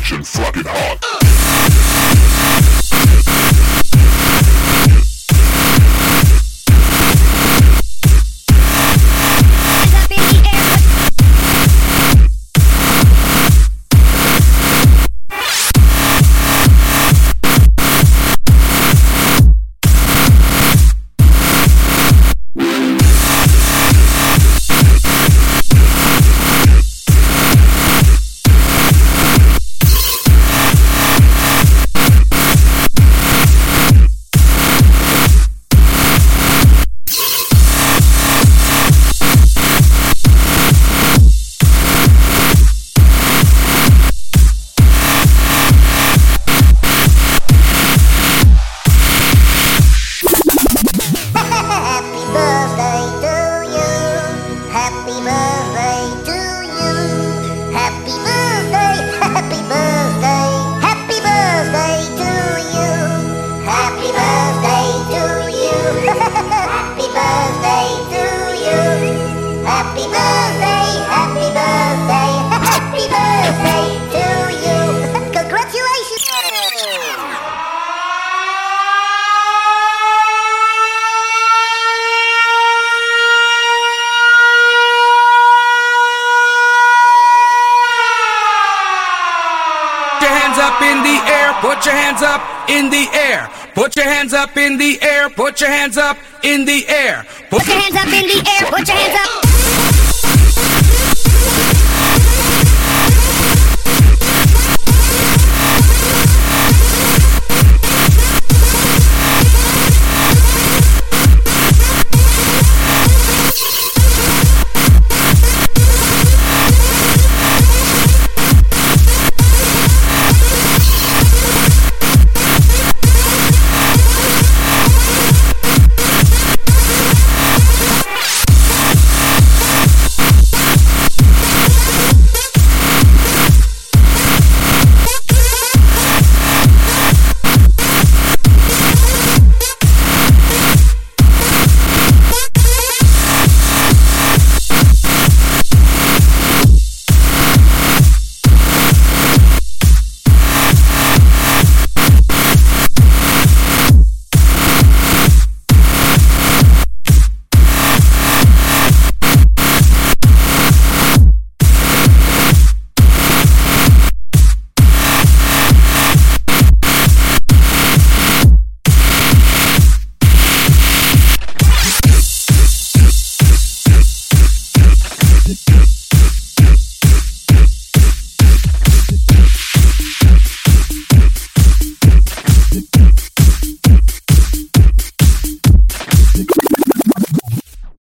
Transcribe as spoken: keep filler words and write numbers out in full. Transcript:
production fucking hot. Up in the air, put your hands up in the air. Put your hands up in the air, put your hands up in the air. Put your hands up in the air, put your hands up.